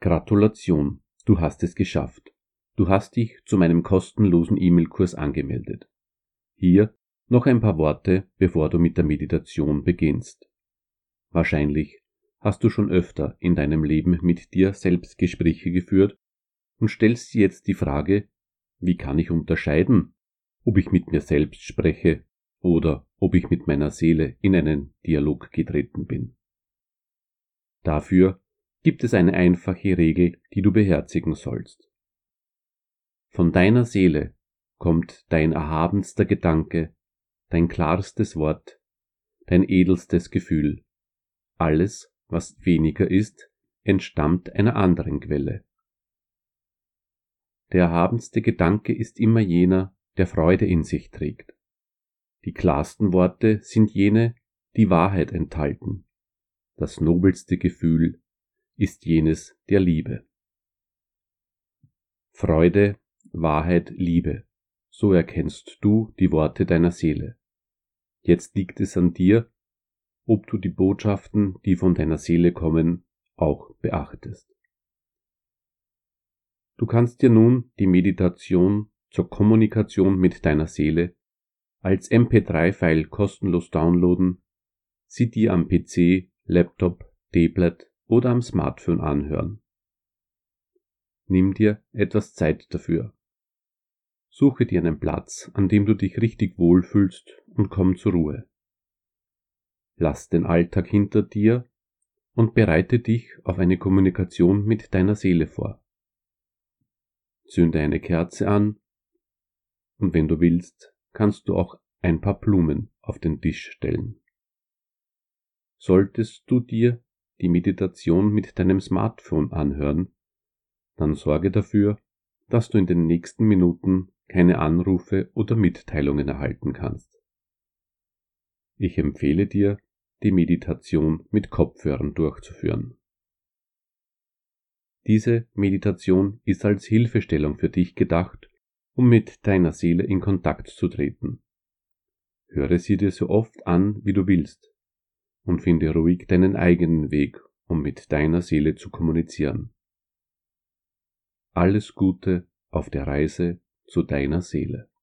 Gratulation, du hast es geschafft. Du hast dich zu meinem kostenlosen E-Mail-Kurs angemeldet. Hier noch ein paar Worte, bevor du mit der Meditation beginnst. Wahrscheinlich hast du schon öfter in deinem Leben mit dir selbst Gespräche geführt und stellst dir jetzt die Frage, wie kann ich unterscheiden, ob ich mit mir selbst spreche oder ob ich mit meiner Seele in einen Dialog getreten bin. Dafür gibt es eine einfache Regel, die du beherzigen sollst. Von deiner Seele kommt dein erhabenster Gedanke, dein klarstes Wort, dein edelstes Gefühl. Alles, was weniger ist, entstammt einer anderen Quelle. Der erhabenste Gedanke ist immer jener, der Freude in sich trägt. Die klarsten Worte sind jene, die Wahrheit enthalten. Das nobelste Gefühl ist jenes der Liebe. Freude, Wahrheit, Liebe, so erkennst du die Worte deiner Seele. Jetzt liegt es an dir, ob du die Botschaften, die von deiner Seele kommen, auch beachtest. Du kannst dir nun die Meditation zur Kommunikation mit deiner Seele als MP3-File kostenlos downloaden, sie dir am PC, Laptop, Tablet oder am Smartphone anhören. Nimm dir etwas Zeit dafür. Suche dir einen Platz, an dem du dich richtig wohlfühlst und komm zur Ruhe. Lass den Alltag hinter dir und bereite dich auf eine Kommunikation mit deiner Seele vor. Zünde eine Kerze an und wenn du willst, kannst du auch ein paar Blumen auf den Tisch stellen. Solltest du dir die Meditation mit deinem Smartphone anhören, dann sorge dafür, dass du in den nächsten Minuten keine Anrufe oder Mitteilungen erhalten kannst. Ich empfehle dir, die Meditation mit Kopfhörern durchzuführen. Diese Meditation ist als Hilfestellung für dich gedacht, um mit deiner Seele in Kontakt zu treten. Höre sie dir so oft an, wie du willst, und finde ruhig deinen eigenen Weg, um mit deiner Seele zu kommunizieren. Alles Gute auf der Reise zu deiner Seele.